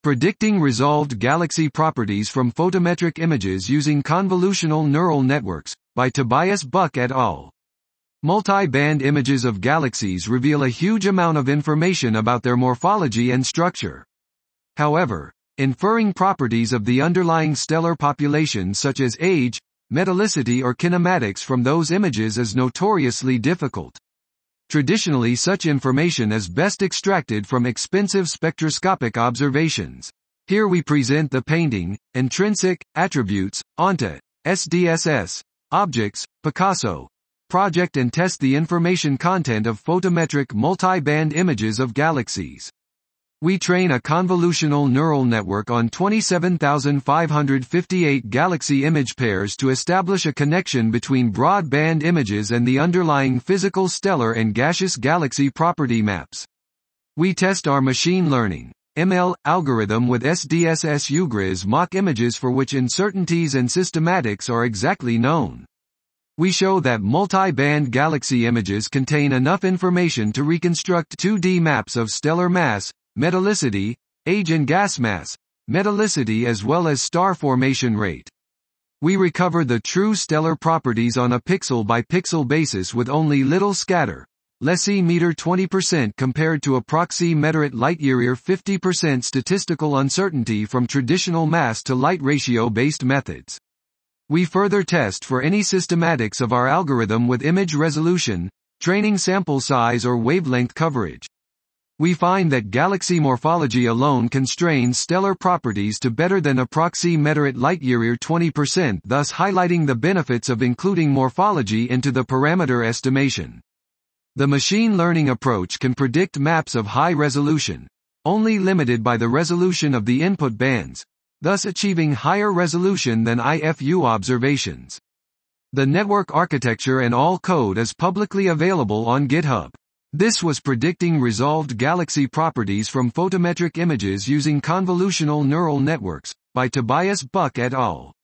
Predicting Resolved Galaxy Properties from Photometric Images Using Convolutional Neural Networks, by Tobias Buck et al. Multi-band images of galaxies reveal a huge amount of information about their morphology and structure. However, inferring properties of the underlying stellar population such as age, metallicity or kinematics from those images is notoriously difficult. Traditionally, such information is best extracted from expensive spectroscopic observations. Here we present the painting, intrinsic, attributes, ONTA, SDSS, objects, Picasso, project and test the information content of photometric multi-band images of galaxies. We train a convolutional neural network on 27,558 galaxy image pairs to establish a connection between broadband images and the underlying physical stellar and gaseous galaxy property maps. We test our machine learning (ML) algorithm with SDSS UGRIS mock images for which uncertainties and systematics are exactly known. We show that multi-band galaxy images contain enough information to reconstruct 2D maps of stellar mass, metallicity, age and gas mass, metallicity as well as star formation rate. We recover the true stellar properties on a pixel-by-pixel basis with only little scatter, lessee meter 20% compared to approximeterat light-year 50% statistical uncertainty from traditional mass to light ratio-based methods. We further test for any systematics of our algorithm with image resolution, training sample size or wavelength coverage. We find that galaxy morphology alone constrains stellar properties to better than approximeterat light-year 20%, thus highlighting the benefits of including morphology into the parameter estimation. The machine learning approach can predict maps of high resolution, only limited by the resolution of the input bands, thus achieving higher resolution than IFU observations. The network architecture and all code is publicly available on GitHub. This was Predicting Resolved Galaxy Properties from Photometric Images Using Convolutional Neural Networks, by Tobias Buck et al.